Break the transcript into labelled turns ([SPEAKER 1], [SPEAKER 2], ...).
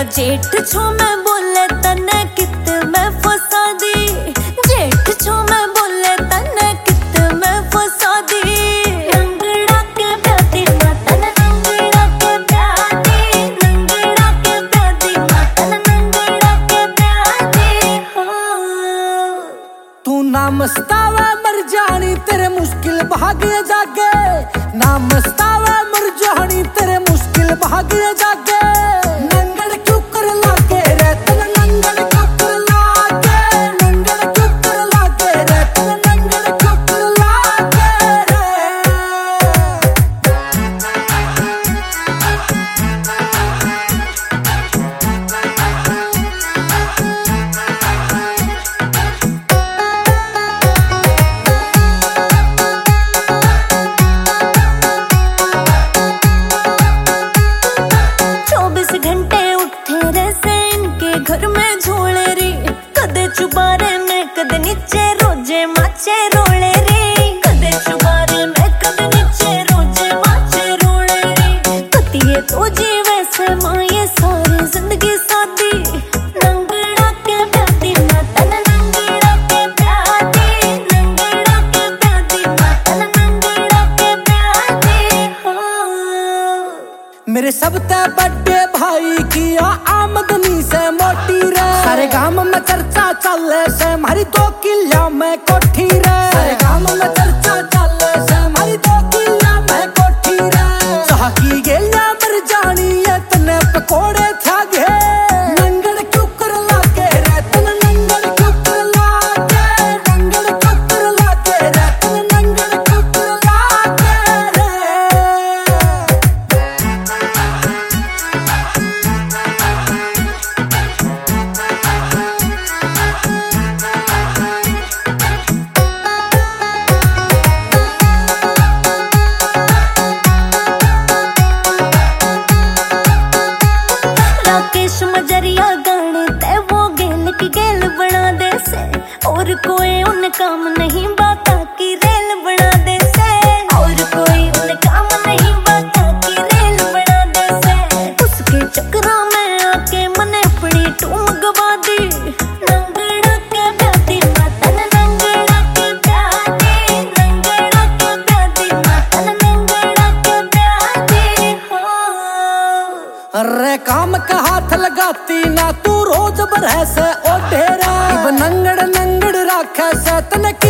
[SPEAKER 1] जेठ छो मैं बोले तने कित मैं फसा दी, जेठ छो मैं बोले तने कित मैं फसा दी। नंगड़ा के प्यादी मातन नंगड़ा के प्यादी, नंगड़ा के प्यादी मातन नंगड़ा के प्यादी हो।
[SPEAKER 2] तू ना मस्तावे मर जानी तेरे मुश्किल भाग्य जागे, ना मस्तावे मर जानी तेरे मुश्किल भाग्य जागे। नंगड़ क्यों कर लागे रे तन नंगड़ क्यों कर लागे, नंगड़ क्यों कर लागे रे तन नंगड़ क्यों कर लागे रे।
[SPEAKER 1] घर में झोले रे कदे चुबारे में कदे नीचे रोजे माचे रोले रे, कदे चुबारे में कदे नीचे रोजे माचे रोले रे। कतिये तो जीवे से माये सारी जिंदगी सादी। नंगड़ा के प्यादी मातन नंगड़ा के प्यादी, नंगड़ा के प्यादी मातन नंगड़ा के प्यादी हो।
[SPEAKER 2] मेरे सबसे बड़े भाई की आमदनी से मोटी रे, सारे गांव में चर्चा चले से मारी 2 किला में कोठी रे, सारे गांव में चर्चा चले से मारी 2 किला में कोठी रे। चाह की गेलिया मर जानी है तने पकोड़े थागे। नंगड़ क्यों कर लागे रे तन नंगड़ क्यों कर लागे, नंगड़ क्यों कर लागे रे तन नंगड़ क्यों कर लागे रे।
[SPEAKER 1] मजरिया गाने ते वो गेल की गेल बना दे से, और कोई उन काम नहीं बाता की रेल बना दे से, और कोई उन काम नहीं बाता की रेल बना दे से। उसके चक्रा में आके मने अपनी टूम गवा दी। नंगड़ा के प्यादी मातन नंगड़ा के प्यादी, नंगड़ा के प्यादी मातन नंगड़ा के प्यादी हो।
[SPEAKER 2] अरे काम का हाथ लगाती ना तू रोज बरह से ओ ढेरा, नंगड़ नंगड़ राखे से तने